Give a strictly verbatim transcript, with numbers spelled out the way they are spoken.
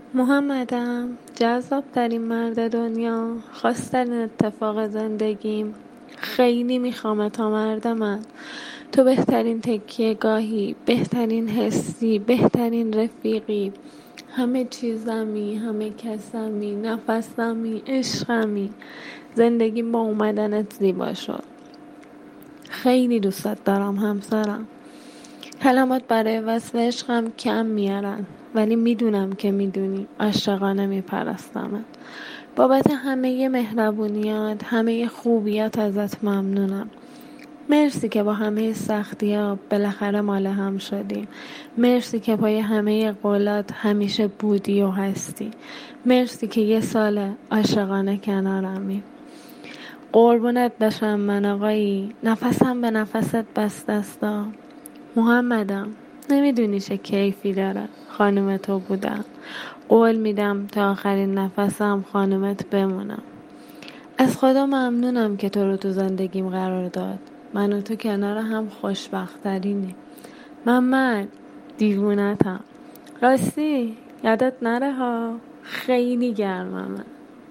محمدم، جذاب ترین مرد دنیا، خواستن اتفاق زندگیم. خیلی میخوام تا مرد من. تو بهترین تکیه گاهی، بهترین حسی، بهترین رفیقی. همه چیزمی، همه کسمی، نفسمی، عشقمی. زندگی با اومدنت زیبا شد. خیلی دوستت دارم همسرم. کلمات برای وصف عشقم کم میارن، ولی میدونم که میدونی عاشقانه میپرستمت. بابت همه مهربونیات، همه خوبیات ازت ممنونم. مرسی که با همه سختی ها بالاخره مال هم شدیم. مرسی که پای همه قولات همیشه بودی و هستی. مرسی که یه سال عاشقانه کنارمی. قربونت بشم من آقایی، نفسم به نفست بست دستا. محمدم، نمیدونی چه کیفی داره خانم تو بودم. قول میدم تا آخرین نفسم خانومت بمونم. از خدا ممنونم که تو رو تو زندگیم قرار داد. من و تو کنار هم خوشبخت ترینی. من دیوونتم. راستی یادت نره ها، خیلی گرممه.